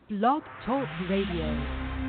Blog Talk Radio.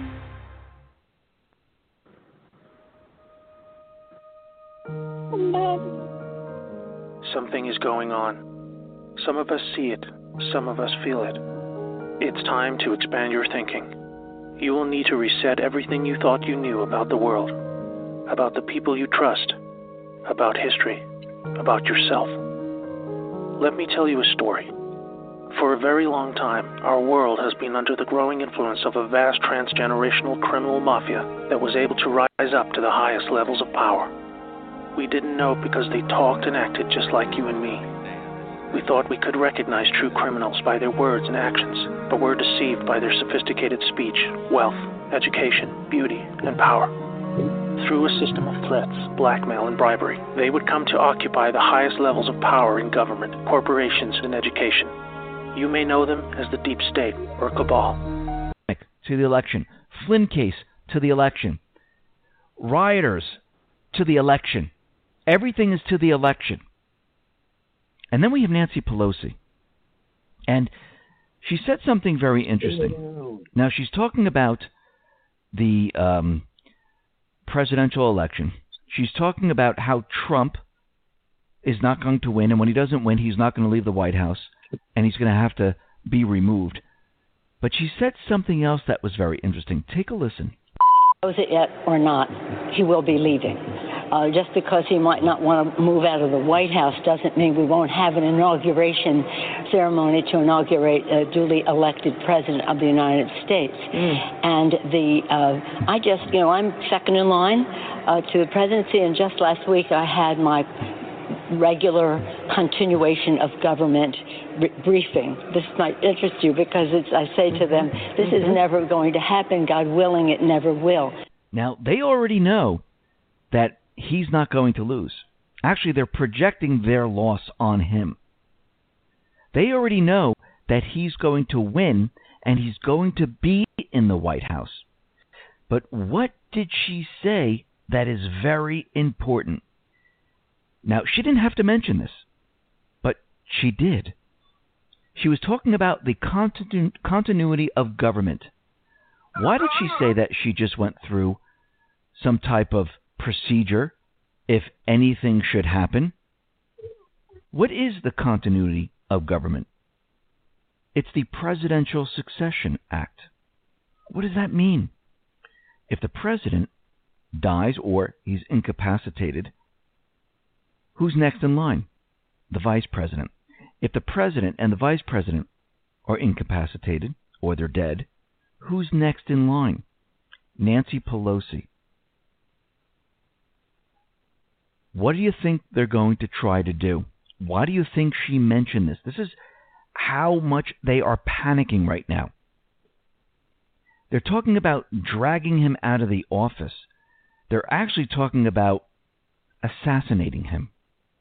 Something is going on. Some of us see it, some of us feel it. It's time to expand your thinking. You will need to reset everything you thought you knew about the world, about the people you trust, about history, about yourself. Let me tell you a story. For a very long time, our world has been under the growing influence of a vast transgenerational criminal mafia that was able to rise up to the highest levels of power. We didn't know because they talked and acted just like you and me. We thought we could recognize true criminals by their words and actions, but were deceived by their sophisticated speech, wealth, education, beauty, and power. Through a system of threats, blackmail, and bribery, they would come to occupy the highest levels of power in government, corporations, and education. You may know them as the deep state or cabal. To the election. Flynn case to the election. Rioters to the election. Everything is to the election. And then we have Nancy Pelosi. And she said something very interesting. Now, she's talking about the presidential election. She's talking about how Trump is not going to win, and when he doesn't win, he's not going to leave the White House, and he's going to have to be removed. But she said something else that was very interesting. Take a listen. Knows it yet or not, he will be leaving. Just because he might not want to move out of the White House doesn't mean we won't have an inauguration ceremony to inaugurate a duly elected president of the United States. And I'm second in line to the presidency, and just last week I had my regular continuation of government briefing. This might interest you because I say to them, this is never going to happen. God willing, it never will. Now, they already know that he's not going to lose. Actually, they're projecting their loss on him. They already know that he's going to win and he's going to be in the White House. But what did she say that is very important? Now, she didn't have to mention this, but she did. She was talking about the continuity of government. Why did she say that she just went through some type of procedure if anything should happen? What is the continuity of government? It's the Presidential Succession Act. What does that mean? If the president dies or he's incapacitated, who's next in line? The vice president. If the president and the vice president are incapacitated or they're dead, who's next in line? Nancy Pelosi. What do you think they're going to try to do? Why do you think she mentioned this? This is how much they are panicking right now. They're talking about dragging him out of the office. They're actually talking about assassinating him.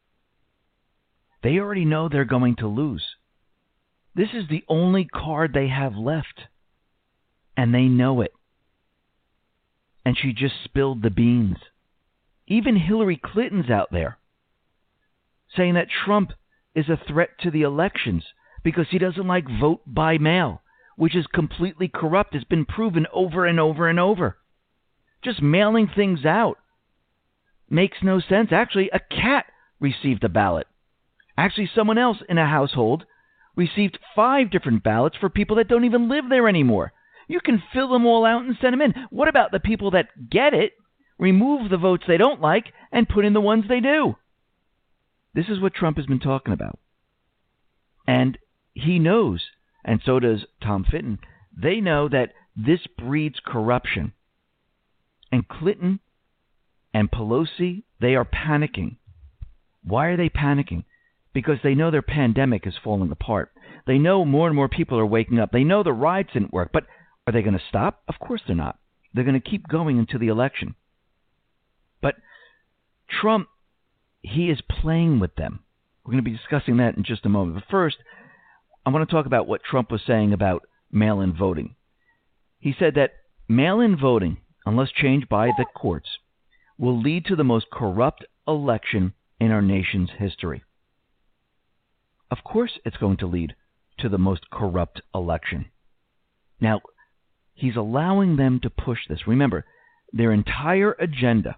They already know they're going to lose. This is the only card they have left. And they know it. And she just spilled the beans. Even Hillary Clinton's out there saying that Trump is a threat to the elections because he doesn't like vote by mail, which is completely corrupt. It's been proven over and over and over. Just mailing things out makes no sense. Actually, a cat received a ballot. Actually, someone else in a household received 5 different ballots for people that don't even live there anymore. You can fill them all out and send them in. What about the people that get it, remove the votes they don't like, and put in the ones they do? This is what Trump has been talking about. And he knows, and so does Tom Fitton, they know that this breeds corruption. And Clinton and Pelosi, they are panicking. Why are they panicking? Because they know their pandemic is falling apart. They know more and more people are waking up. They know the riots didn't work. But are they going to stop? Of course they're not. They're going to keep going into the election. But Trump, he is playing with them. We're going to be discussing that in just a moment. But first, I want to talk about what Trump was saying about mail-in voting. He said that mail-in voting, unless changed by the courts, will lead to the most corrupt election in our nation's history. Of course it's going to lead to the most corrupt election. Now, he's allowing them to push this. Remember, their entire agenda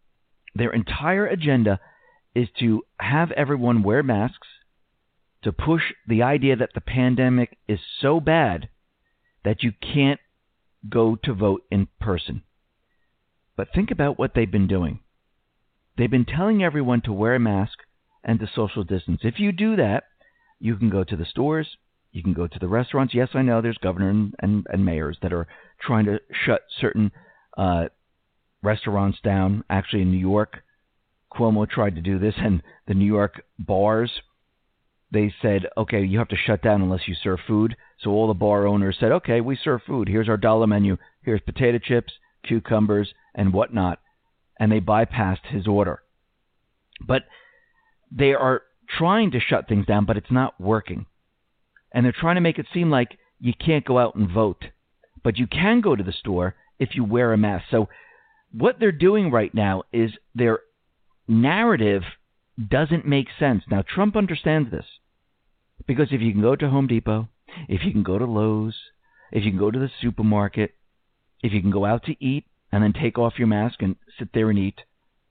is to have everyone wear masks, to push the idea that the pandemic is so bad that you can't go to vote in person. But think about what they've been doing. They've been telling everyone to wear a mask and to social distance. If you do that, you can go to the stores, you can go to the restaurants. Yes, I know there's governors and mayors that are trying to shut certain restaurants down. Actually, in New York, Cuomo tried to do this, and the New York bars, they said, okay, you have to shut down unless you serve food. So all the bar owners said, okay, we serve food. Here's our dollar menu. Here's potato chips, cucumbers, and whatnot. And they bypassed his order. But they are trying to shut things down, but it's not working. And they're trying to make it seem like you can't go out and vote. But you can go to the store if you wear a mask. So what they're doing right now is their narrative doesn't make sense. Now, Trump understands this. Because if you can go to Home Depot, if you can go to Lowe's, if you can go to the supermarket, if you can go out to eat and then take off your mask and sit there and eat,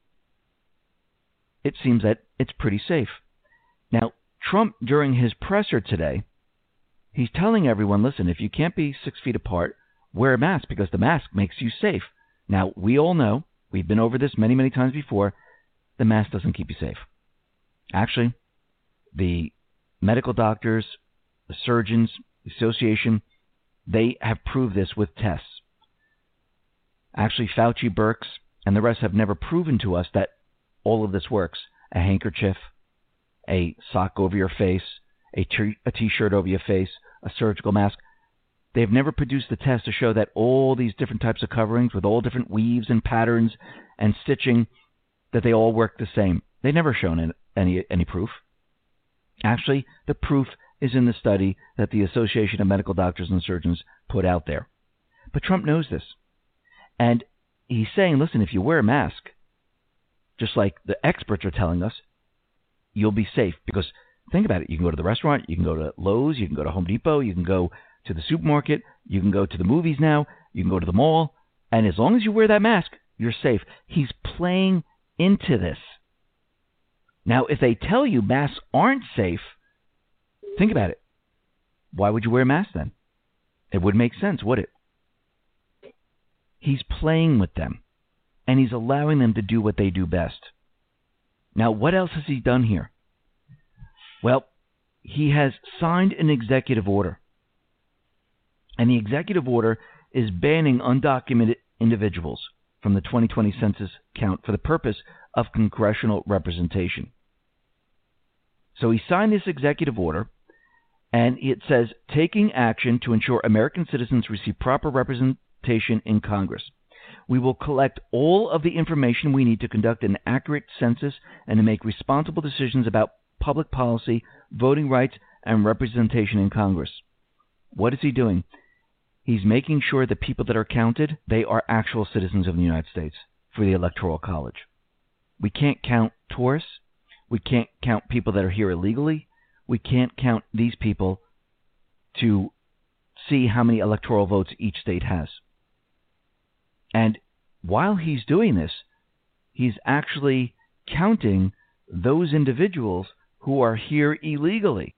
it seems that it's pretty safe. Now, Trump, during his presser today, he's telling everyone, listen, if you can't be 6 feet apart, wear a mask because the mask makes you safe. Now, we all know, we've been over this many, many times before, the mask doesn't keep you safe. Actually, the medical doctors, the surgeons, the association, they have proved this with tests. Actually, Fauci, Birx, and the rest have never proven to us that all of this works. A handkerchief, a sock over your face, a t-shirt over your face, a surgical mask. They've never produced the test to show that all these different types of coverings with all different weaves and patterns and stitching, that they all work the same. They've never shown any proof. Actually, the proof is in the study that the Association of Medical Doctors and Surgeons put out there. But Trump knows this. And he's saying, listen, if you wear a mask, just like the experts are telling us, you'll be safe. Because think about it. You can go to the restaurant, you can go to Lowe's, you can go to Home Depot, you can go to the supermarket, you can go to the movies now, you can go to the mall, and as long as you wear that mask, you're safe. He's playing into this. Now, if they tell you masks aren't safe, think about it. Why would you wear a mask then? It wouldn't make sense, would it? He's playing with them, and he's allowing them to do what they do best. Now, what else has he done here? Well, he has signed an executive order. And the executive order is banning undocumented individuals from the 2020 census count for the purpose of congressional representation. So he signed this executive order, and it says, taking action to ensure American citizens receive proper representation in Congress. We will collect all of the information we need to conduct an accurate census and to make responsible decisions about public policy, voting rights, and representation in Congress. What is he doing? He's making sure the people that are counted, they are actual citizens of the United States for the Electoral College. We can't count tourists. We can't count people that are here illegally. We can't count these people to see how many electoral votes each state has. And while he's doing this, he's actually counting those individuals who are here illegally.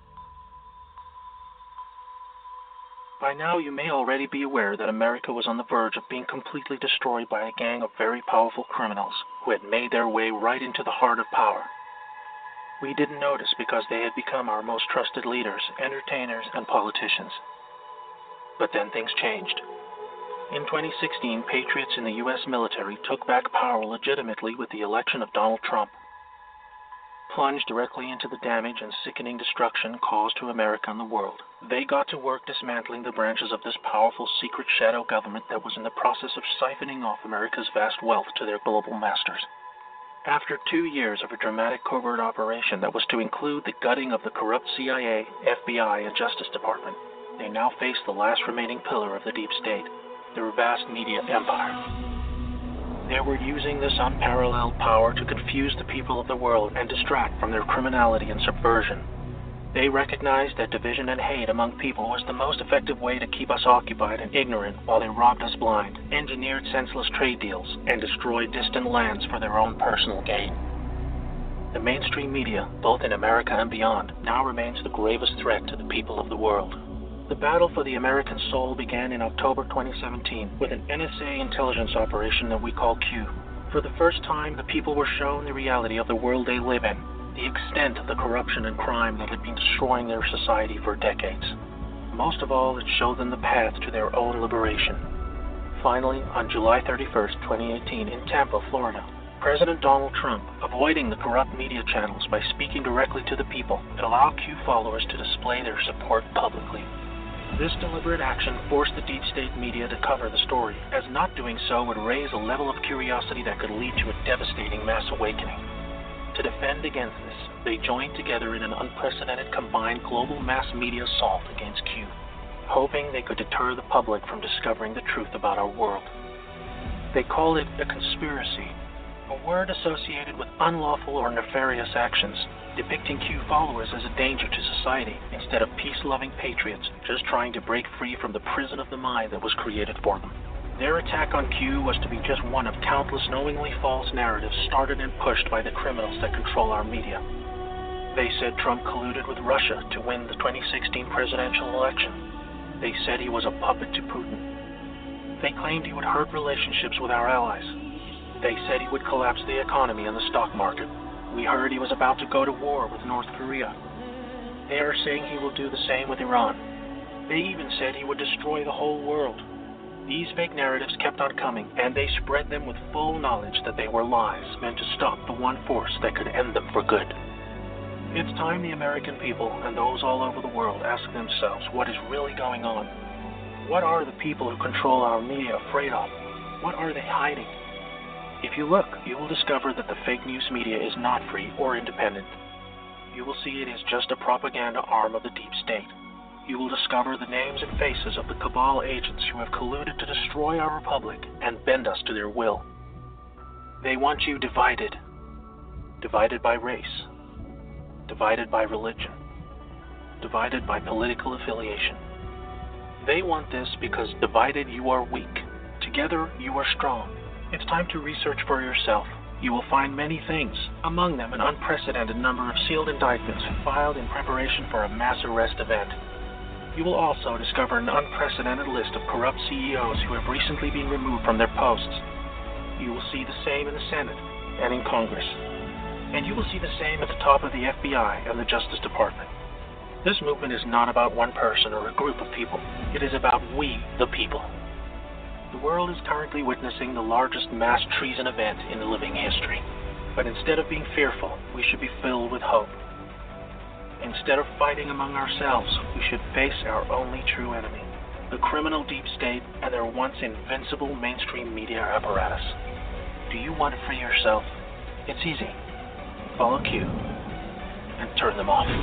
By now, you may already be aware that America was on the verge of being completely destroyed by a gang of very powerful criminals who had made their way right into the heart of power. We didn't notice because they had become our most trusted leaders, entertainers, and politicians. But then things changed. In 2016, patriots in the U.S. military took back power legitimately with the election of Donald Trump. Plunged directly into the damage and sickening destruction caused to America and the world, they got to work dismantling the branches of this powerful secret shadow government that was in the process of siphoning off America's vast wealth to their global masters. After 2 years of a dramatic covert operation that was to include the gutting of the corrupt CIA, FBI, and Justice Department, they now face the last remaining pillar of the deep state, their vast media empire. They were using this unparalleled power to confuse the people of the world and distract from their criminality and subversion. They recognized that division and hate among people was the most effective way to keep us occupied and ignorant while they robbed us blind, engineered senseless trade deals, and destroyed distant lands for their own personal gain. The mainstream media, both in America and beyond, now remains the gravest threat to the people of the world. The battle for the American soul began in October 2017 with an NSA intelligence operation that we call Q. For the first time, the people were shown the reality of the world they live in, the extent of the corruption and crime that had been destroying their society for decades. Most of all, it showed them the path to their own liberation. Finally, on July 31st, 2018, in Tampa, Florida, President Donald Trump, avoiding the corrupt media channels by speaking directly to the people, allowed Q followers to display their support publicly. This deliberate action forced the deep state media to cover the story, as not doing so would raise a level of curiosity that could lead to a devastating mass awakening. To defend against this, they joined together in an unprecedented combined global mass media assault against Q, hoping they could deter the public from discovering the truth about our world. They called it a conspiracy, a word associated with unlawful or nefarious actions, depicting Q followers as a danger to society instead of peace-loving patriots just trying to break free from the prison of the mind that was created for them. Their attack on Q was to be just one of countless knowingly false narratives started and pushed by the criminals that control our media. They said Trump colluded with Russia to win the 2016 presidential election. They said he was a puppet to Putin. They claimed he would hurt relationships with our allies. They said he would collapse the economy and the stock market. We heard he was about to go to war with North Korea. They are saying he will do the same with Iran. They even said he would destroy the whole world. These fake narratives kept on coming, and they spread them with full knowledge that they were lies meant to stop the one force that could end them for good. It's time the American people and those all over the world ask themselves what is really going on. What are the people who control our media afraid of? What are they hiding? If you look, you will discover that the fake news media is not free or independent. You will see it is just a propaganda arm of the deep state. You will discover the names and faces of the cabal agents who have colluded to destroy our republic and bend us to their will. They want you divided. Divided by race. Divided by religion. Divided by political affiliation. They want this because divided you are weak. Together you are strong. It's time to research for yourself. You will find many things, among them an unprecedented number of sealed indictments filed in preparation for a mass arrest event. You will also discover an unprecedented list of corrupt CEOs who have recently been removed from their posts. You will see the same in the Senate and in Congress. And you will see the same at the top of the FBI and the Justice Department. This movement is not about one person or a group of people. It is about we, the people. The world is currently witnessing the largest mass treason event in living history. But instead of being fearful, we should be filled with hope. Instead of fighting among ourselves, we should face our only true enemy, the criminal deep state and their once invincible mainstream media apparatus. Do you want to free yourself? It's easy. Follow Q and turn them off.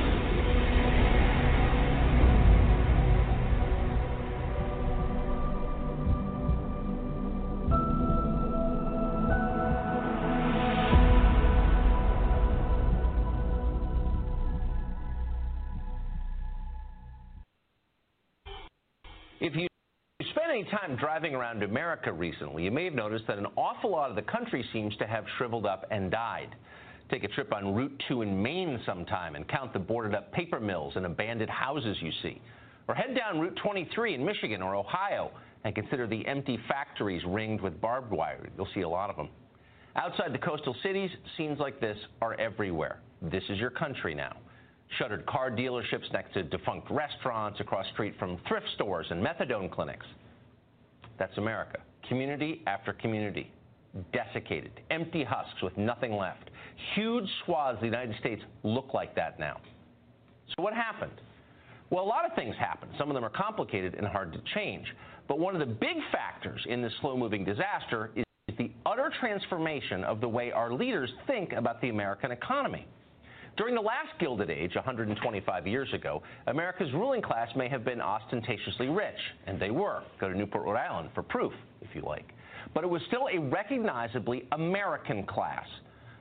If you spent any time driving around America recently, you may have noticed that an awful lot of the country seems to have shriveled up and died. Take a trip on Route 2 in Maine sometime and count the boarded up paper mills and abandoned houses you see. Or head down Route 23 in Michigan or Ohio and consider the empty factories ringed with barbed wire. You'll see a lot of them. Outside the coastal cities, scenes like this are everywhere. This is your country now. Shuttered car dealerships next to defunct restaurants across the street from thrift stores and methadone clinics. That's America. Community after community. Desiccated. Empty husks with nothing left. Huge swaths of the United States look like that now. So what happened? Well, a lot of things happened. Some of them are complicated and hard to change. But one of the big factors in this slow-moving disaster is the utter transformation of the way our leaders think about the American economy. During the last Gilded Age, 125 years ago, America's ruling class may have been ostentatiously rich, and they were. Go to Newport, Rhode Island for proof, if you like. But it was still a recognizably American class.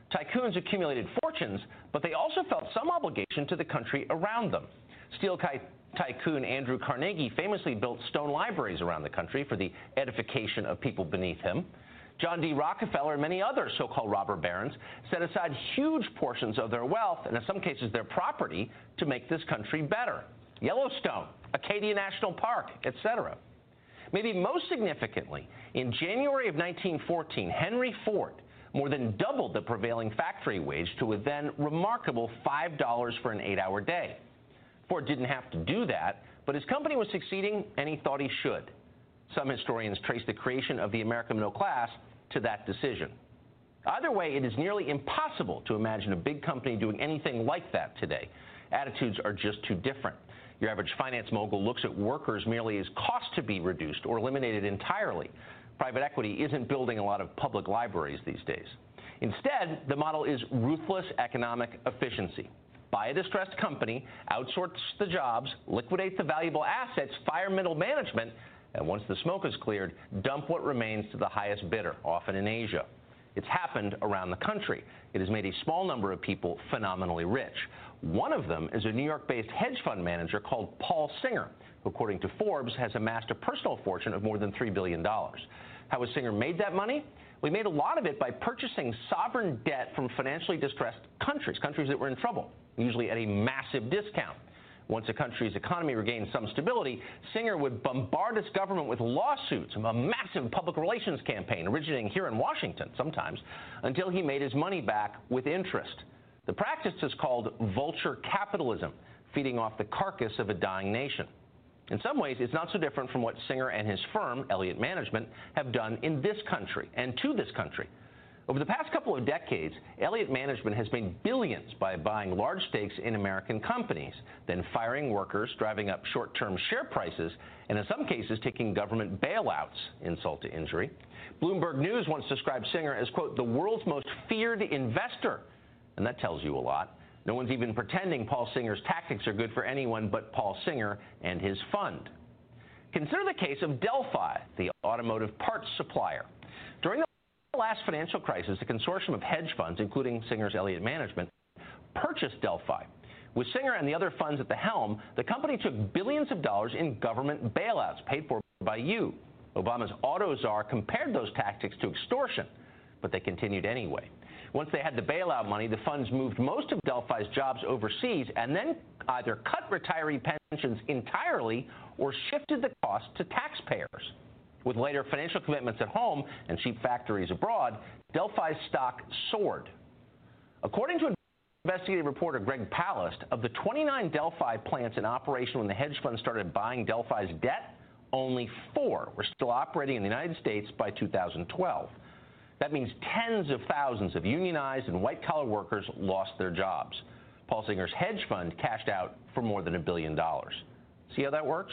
Tycoons accumulated fortunes, but they also felt some obligation to the country around them. Steel tycoon Andrew Carnegie famously built stone libraries around the country for the edification of people beneath him. John D. Rockefeller and many other so-called robber barons set aside huge portions of their wealth, and in some cases their property, to make this country better. Yellowstone, Acadia National Park, etc. Maybe most significantly, in January of 1914, Henry Ford more than doubled the prevailing factory wage to a then remarkable $5 for an 8-hour day. Ford didn't have to do that, but his company was succeeding, and he thought he should. Some historians trace the creation of the American middle class to that decision. Either way, it is nearly impossible to imagine a big company doing anything like that today. Attitudes are just too different. Your average finance mogul looks at workers merely as costs to be reduced or eliminated entirely. Private equity isn't building a lot of public libraries these days. Instead, the model is ruthless economic efficiency. Buy a distressed company, outsource the jobs, liquidate the valuable assets, fire middle management, and once the smoke is cleared, dump what remains to the highest bidder, often in Asia. It's happened around the country. It has made a small number of people phenomenally rich. One of them is a New York-based hedge fund manager called Paul Singer, who, according to Forbes, has amassed a personal fortune of more than $3 billion. How has Singer made that money? Well, he made a lot of it by purchasing sovereign debt from financially distressed countries that were in trouble, usually at a massive discount. Once a country's economy regained some stability, Singer would bombard its government with lawsuits, a massive public relations campaign originating here in Washington sometimes, until he made his money back with interest. The practice is called vulture capitalism, feeding off the carcass of a dying nation. In some ways, it's not so different from what Singer and his firm, Elliott Management, have done in this country and to this country. Over the past couple of decades, Elliott Management has made billions by buying large stakes in American companies, then firing workers, driving up short-term share prices, and in some cases taking government bailouts, insult to injury. Bloomberg News once described Singer as, quote, the world's most feared investor. And that tells you a lot. No one's even pretending Paul Singer's tactics are good for anyone but Paul Singer and his fund. Consider the case of Delphi, the automotive parts supplier. During the last financial crisis, a consortium of hedge funds, including Singer's Elliott Management, purchased Delphi. With Singer and the other funds at the helm, the company took billions of dollars in government bailouts paid for by you. Obama's auto czar compared those tactics to extortion, but they continued anyway. Once they had the bailout money, the funds moved most of Delphi's jobs overseas and then either cut retiree pensions entirely or shifted the cost to taxpayers. With later financial commitments at home and cheap factories abroad, Delphi's stock soared. According to investigative reporter Greg Palast, of the 29 Delphi plants in operation when the hedge fund started buying Delphi's debt, only 4 were still operating in the United States by 2012. That means tens of thousands of unionized and white-collar workers lost their jobs. Paul Singer's hedge fund cashed out for more than $1 billion. See how that works?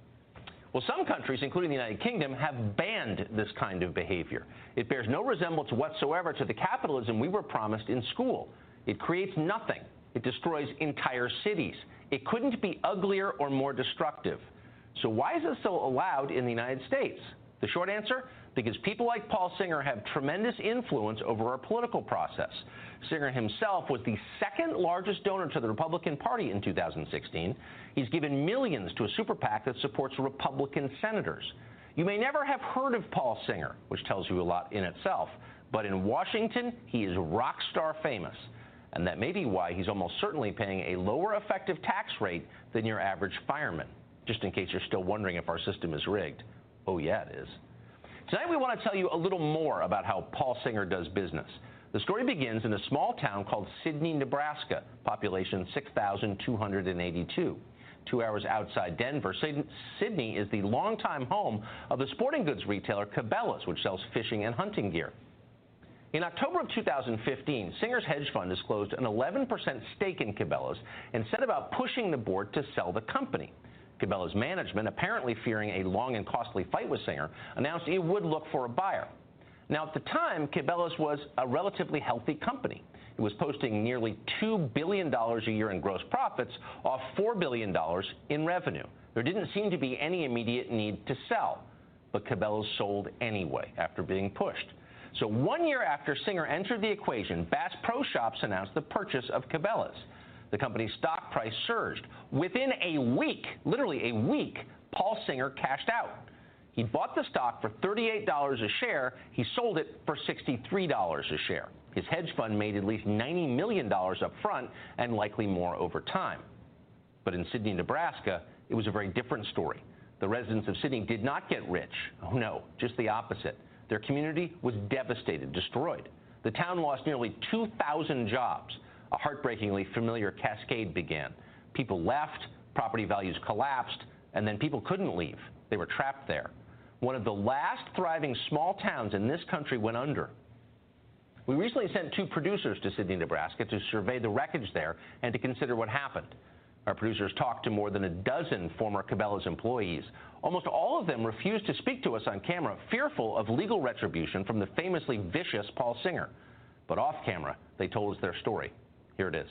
Well, some countries, including the United Kingdom, have banned this kind of behavior. It bears no resemblance whatsoever to the capitalism we were promised in school. It creates nothing. It destroys entire cities. It couldn't be uglier or more destructive. So why is it still allowed in the United States? The short answer? Because people like Paul Singer have tremendous influence over our political process. Singer himself was the second largest donor to the Republican Party in 2016. He's given millions to a super PAC that supports Republican senators. You may never have heard of Paul Singer, which tells you a lot in itself, but in Washington, he is rock star famous. And that may be why he's almost certainly paying a lower effective tax rate than your average fireman, just in case you're still wondering if our system is rigged. Oh, yeah, it is. Tonight we want to tell you a little more about how Paul Singer does business. The story begins in a small town called Sidney, Nebraska, population 6,282. 2 hours outside Denver, Sidney is the longtime home of the sporting goods retailer Cabela's, which sells fishing and hunting gear. In October of 2015, Singer's hedge fund disclosed an 11% stake in Cabela's and set about pushing the board to sell the company. Cabela's management, apparently fearing a long and costly fight with Singer, announced it would look for a buyer. Now, at the time, Cabela's was a relatively healthy company. It was posting nearly $2 billion a year in gross profits off $4 billion in revenue. There didn't seem to be any immediate need to sell, but Cabela's sold anyway after being pushed. So 1 year after Singer entered the equation, Bass Pro Shops announced the purchase of Cabela's. The company's stock price surged. Within a week, literally a week, Paul Singer cashed out. He bought the stock for $38 a share. He sold it for $63 a share. His hedge fund made at least $90 million up front and likely more over time. But in Sidney, Nebraska, it was a very different story. The residents of Sidney did not get rich. Oh, no, just the opposite. Their community was devastated, destroyed. The town lost nearly 2,000 jobs. A heartbreakingly familiar cascade began. People left, property values collapsed, and then people couldn't leave. They were trapped there. One of the last thriving small towns in this country went under. We recently sent 2 producers to Sidney, Nebraska to survey the wreckage there and to consider what happened. Our producers talked to more than a dozen former Cabela's employees. Almost all of them refused to speak to us on camera, fearful of legal retribution from the famously vicious Paul Singer. But off camera, they told us their story. Here it is.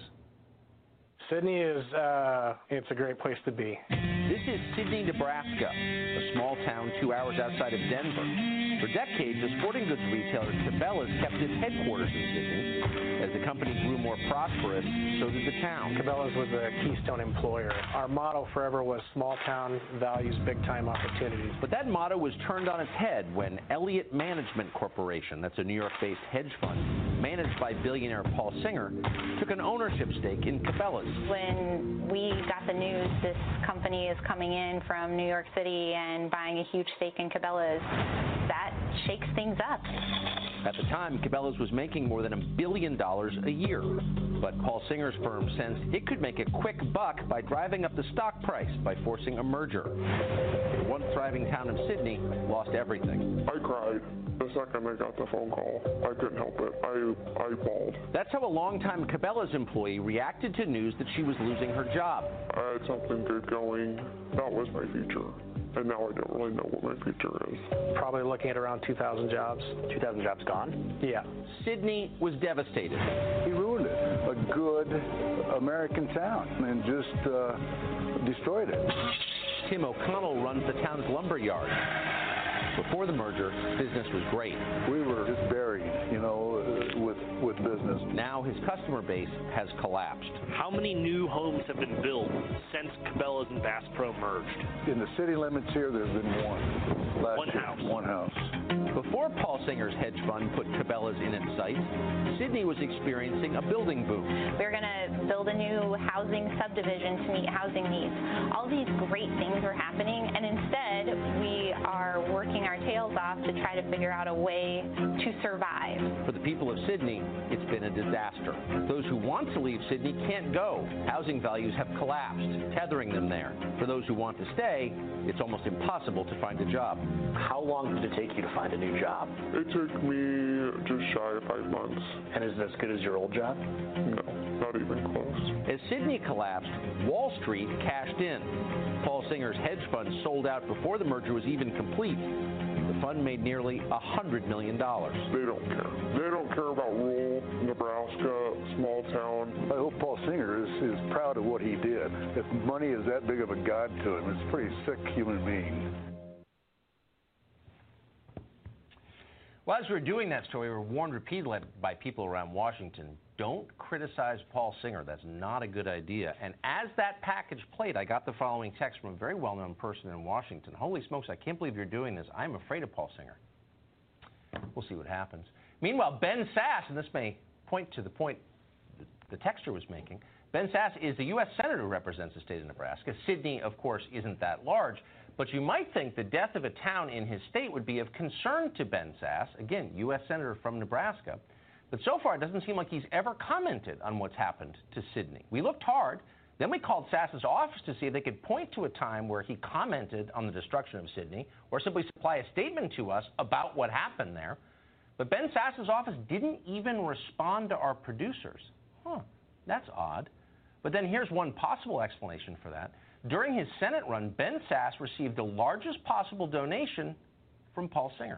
Sidney it's a great place to be. This is Sidney, Nebraska, a small town 2 hours outside of Denver. For decades, the sporting goods retailer Cabela's kept its headquarters in Sidney. As the company grew more prosperous, so did the town. Cabela's was a keystone employer. Our motto forever was small town values big time opportunities. But that motto was turned on its head when Elliott Management Corporation, that's a New York-based hedge fund, managed by billionaire Paul Singer, took an ownership stake in Cabela's. When we got the news this company is coming in from New York City and buying a huge stake in Cabela's, that shakes things up. At the time, Cabela's was making more than $1 billion a year. But Paul Singer's firm sensed it could make a quick buck by driving up the stock price by forcing a merger. The once thriving town of Sidney lost everything. I cried the second I got the phone call. I couldn't help it. I bawled. That's how a longtime Cabela's employee reacted to news that she was losing her job. I had something good going. That was my future. And now I don't really know what my future is. Probably looking at around 2,000 jobs. 2,000 jobs gone? Yeah. Sidney was devastated. He ruined it. A good American town and just destroyed it. Tim O'Connell runs the town's lumber yard. Before the merger, business was great. We were just buried, with business. Now his customer base has collapsed. How many new homes have been built since Cabela's and Bass Pro merged? In the city limits here, there's been one. One house. One house. Before Paul Singer's hedge fund put Cabela's in its sights, Sidney was experiencing a building boom. We're going to build a new housing subdivision to meet housing needs. All these great things are happening, and instead we are working our tails off to try to figure out a way to survive. For the people of Sidney, it's been a disaster. Those who want to leave Sidney can't go. Housing values have collapsed, tethering them there. For those who want to stay, it's almost impossible to find a job. How long did it take you to find a new job? It took me just shy of 5 months. And is it as good as your old job? No, not even close. As Sidney collapsed, Wall Street cashed in. Paul Singer's hedge fund sold out before the merger was even complete. The fund made nearly $100 million. They don't care. They don't care about rural Nebraska, small town. I hope Paul Singer is proud of what he did. If money is that big of a god to him, it's a pretty sick human being. Well, as we were doing that story, we were warned repeatedly by people around Washington, don't criticize Paul Singer. That's not a good idea. And as that package played, I got the following text from a very well-known person in Washington. Holy smokes, I can't believe you're doing this. I'm afraid of Paul Singer. We'll see what happens. Meanwhile, Ben Sasse, and this may point to the point the texter was making, Ben Sasse is the U.S. Senator who represents the state of Nebraska. Sidney, of course, isn't that large. But you might think the death of a town in his state would be of concern to Ben Sasse, again, U.S. Senator from Nebraska. But so far, it doesn't seem like he's ever commented on what's happened to Sidney. We looked hard. Then we called Sasse's office to see if they could point to a time where he commented on the destruction of Sidney or simply supply a statement to us about what happened there. But Ben Sasse's office didn't even respond to our producers. That's odd. But then here's one possible explanation for that. During his Senate run, Ben Sasse received the largest possible donation from Paul Singer.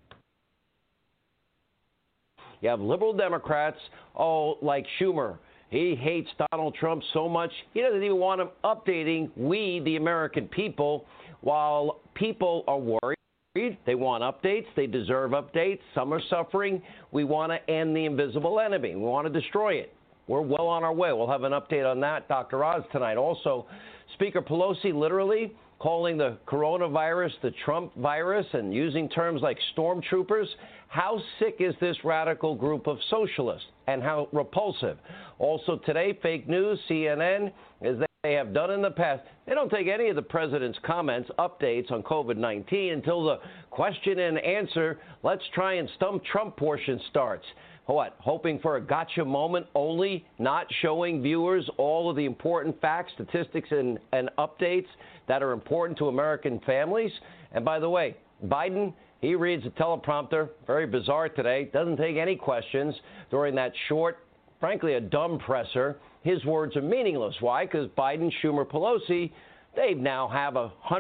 You have liberal Democrats, like Schumer. He hates Donald Trump so much, he doesn't even want him updating we, the American people, while people are worried They want updates. They deserve updates. Some are suffering. We want to end the invisible enemy. We want to destroy it. We're well on our way. We'll have an update on that, Dr. Oz, tonight. Also, Speaker Pelosi literally calling the coronavirus the Trump virus and using terms like stormtroopers. How sick is this radical group of socialists, and how repulsive? Also today, fake news, CNN, as they have done in the past, they don't take any of the president's comments, updates on COVID-19 until the question and answer, let's try and stump Trump portion starts. What, hoping for a gotcha moment only, not showing viewers all of the important facts, statistics, and updates that are important to American families? And by the way, Biden, he reads a teleprompter, very bizarre today, doesn't take any questions during that short, frankly, a dumb presser. His words are meaningless. Why? Because Biden, Schumer, Pelosi, they now have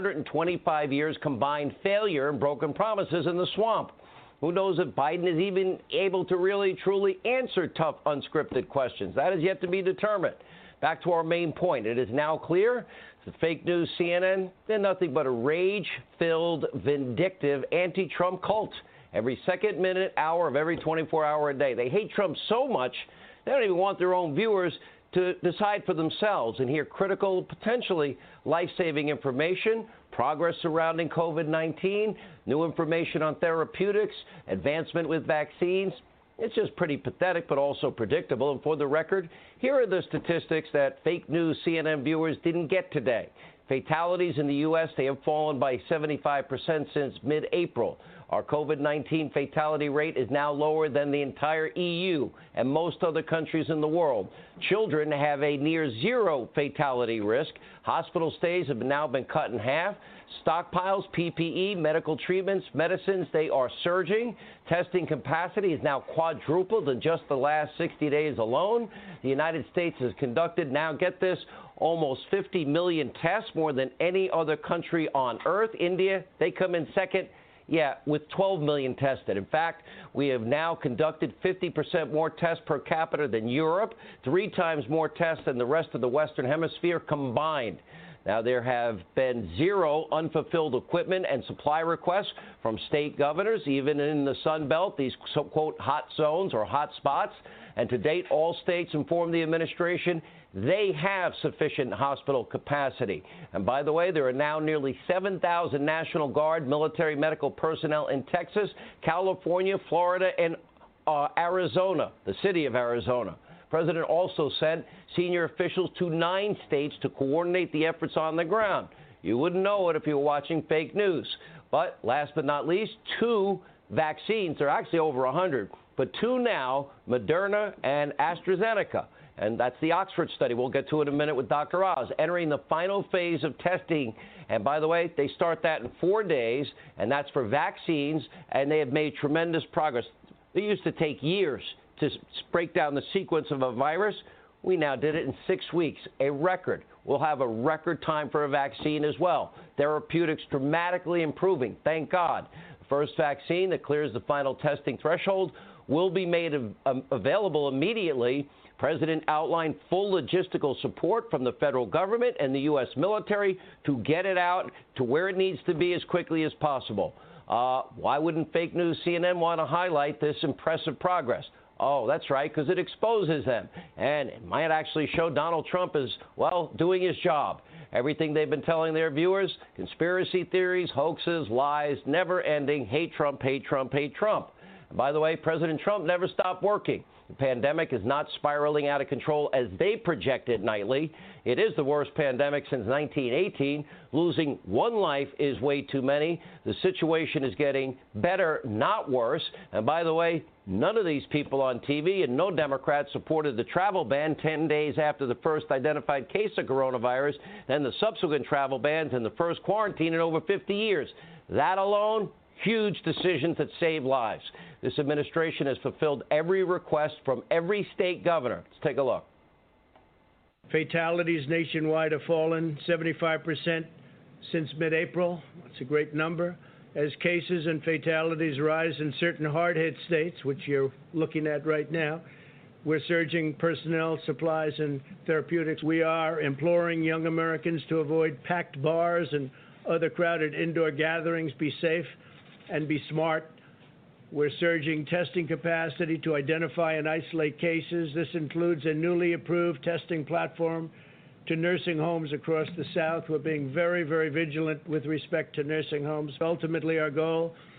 125 years combined failure and broken promises in the swamp. Who knows if Biden is even able to really, truly answer tough, unscripted questions? That is yet to be determined. Back to our main point. It is now clear that fake news CNN, they're nothing but a rage-filled, vindictive, anti-Trump cult. Every second, minute, hour of every 24-hour a day. They hate Trump so much, they don't even want their own viewers to decide for themselves and hear critical, potentially life-saving information, progress surrounding COVID-19, new information on therapeutics, advancement with vaccines. It's just pretty pathetic, but also predictable. And for the record, here are the statistics that fake news CNN viewers didn't get today. Fatalities in the U.S., they have fallen by 75% since mid-April. Our COVID-19 fatality rate is now lower than the entire EU and most other countries in the world. Children have a near zero fatality risk. Hospital stays have now been cut in half. Stockpiles, PPE, medical treatments, medicines, they are surging. Testing capacity is now quadrupled in just the last 60 days alone. The United States has conducted, now get this, almost 50 million tests, more than any other country on earth. India, they come in second. Yeah, with 12 million tested. In fact, we have now conducted 50% more tests per capita than Europe, 3 times more tests than the rest of the Western Hemisphere combined. Now, there have been 0 unfulfilled equipment and supply requests from state governors, even in the Sun Belt, these so-called hot zones or hot spots. And to date, all states informed the administration they have sufficient hospital capacity. And by the way, there are now nearly 7,000 National Guard military medical personnel in Texas, California, Florida, and Arizona, the city of Arizona. The president also sent senior officials to 9 states to coordinate the efforts on the ground. You wouldn't know it if you were watching fake news. But last but not least, 2 vaccines, there are actually over 100, but 2 now, Moderna and AstraZeneca. And that's the Oxford study. We'll get to it in a minute with Dr. Oz, entering the final phase of testing. And by the way, they start that in 4 days, and that's for vaccines, and they have made tremendous progress. It used to take years to break down the sequence of a virus. We now did it in 6 weeks, a record. We'll have a record time for a vaccine as well. Therapeutics dramatically improving, thank God. The first vaccine that clears the final testing threshold will be made available immediately. President outlined full logistical support from the federal government and the U.S. military to get it out to where it needs to be as quickly as possible. Why wouldn't fake news CNN want to highlight this impressive progress? Oh, that's right, because it exposes them. And it might actually show Donald Trump is, well, doing his job. Everything they've been telling their viewers, conspiracy theories, hoaxes, lies, never ending, hate Trump, hate Trump, hate Trump. And by the way, President Trump never stopped working. The pandemic is not spiraling out of control as they projected nightly. It is the worst pandemic since 1918. Losing 1 life is way too many. The situation is getting better, not worse. And by the way, none of these people on TV and no Democrats supported the travel ban 10 days after the first identified case of coronavirus, then the subsequent travel bans and the first quarantine in over 50 years. That alone, huge decisions that save lives. This administration has fulfilled every request from every state governor. Let's take a look. Fatalities nationwide have fallen 75% since mid-April. That's a great number. As cases and fatalities rise in certain hard-hit states, which you're looking at right now, we're surging personnel, supplies, and therapeutics. We are imploring young Americans to avoid packed bars and other crowded indoor gatherings, be safe. and be smart. We're surging testing capacity to identify and isolate cases. This includes a newly approved testing platform to nursing homes across the South. We're being very, very vigilant with respect to nursing homes. Ultimately, our goal